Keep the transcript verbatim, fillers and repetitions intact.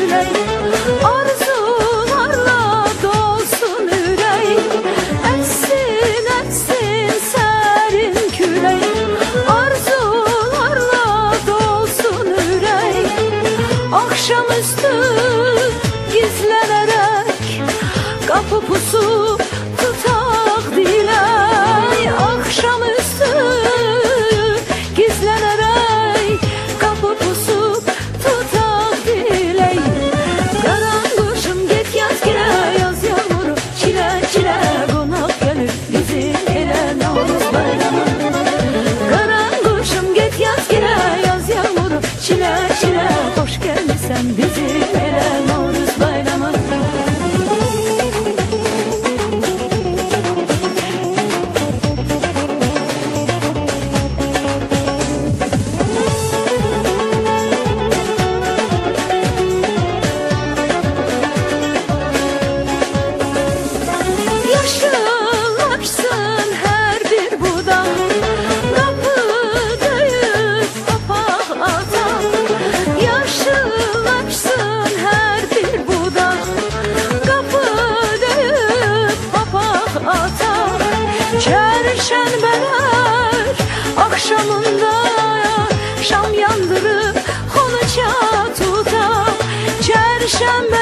dilek. Arzularla dolsun ürek, etsin etsin serin külek. Arzularla dolsun ürek, akşamüstü gizlenerek kapı pusu tutak dilek. Akşamüstü gizlenerek kapı pusu tutak dilek. Karangoşum git yaz gire, yaz yağmuru çile çile konak gelir bizim ele Novruz bayramı. Karangoşum git yaz gire, yaz yağmuru çile çile hoş gelmişsen bizim ele Novruz bayramı. Yaşıllaşsın her bir budak, kapı döyüp papaq atar. Yaşıllaşsın her bir budak, kapı döyüp papaq atar. Çərşənbələr akşamında şam yandırıp xonça tutar. Çərşənbə